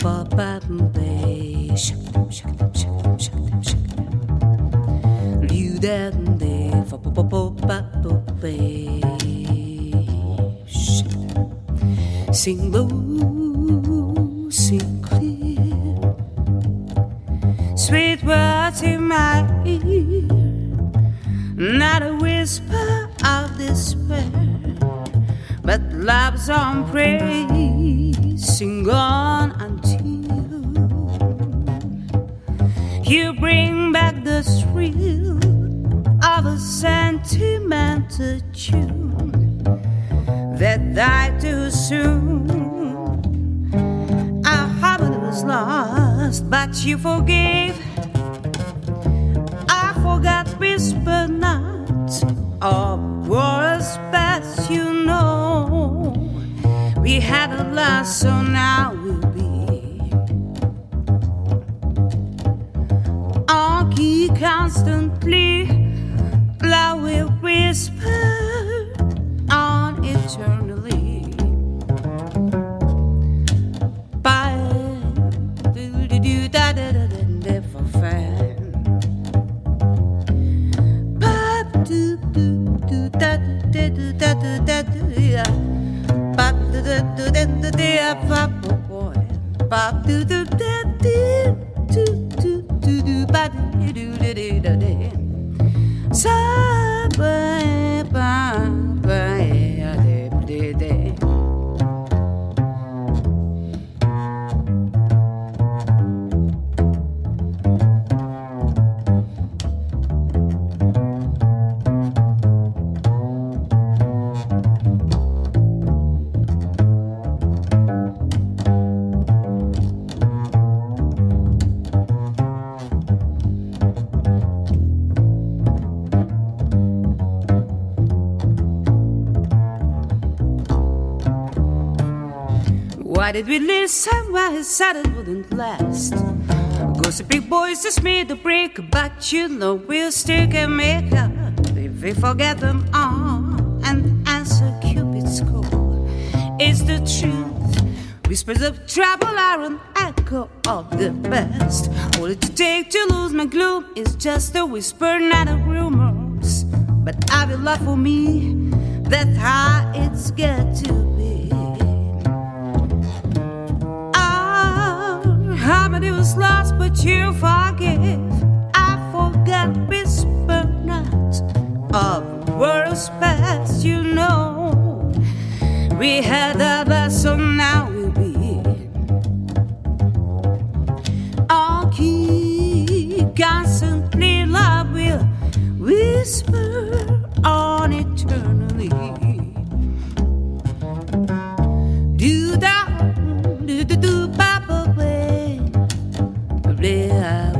pa pa bay, shake them, shake them, shake them, shake them, shake them. You that day, fa pa pa pa pa bay, shake them. Sing low, sing clear, sweet words in my ear, not a whisper of despair, but love's on praise. Sing on until you bring back the thrill of a sentimental tune that died too soon. Our harmony was lost, but you forgave. I forgot, whisper not of words past, you know. We had a loss, so now we'll be on key constantly. Love will whisper on eternally. Bye, do do do da da da da, never find. Bye, do do do da da da da da da da, yeah. Bop do do do do do pop boy. Bop do do do do do do do bop do do do do do. Sa ba ba ba de de de. Why did we listen? Why he said it wouldn't last? Gossipy boys just made the break, but you know we'll still can make up if we forget them all and answer Cupid's call. It's the truth. Whispers of trouble are an echo of the past. All it takes to lose my gloom is just a whisper, not a rumors. But I will love for me. That's how it's got to be. Harmony was lost, but you forgive. I forgot, whisper not of words past, you know. We had a best, so now we'll be on key. Constantly love will whisper on eternally. Do that, do do do, papa way. Yeah.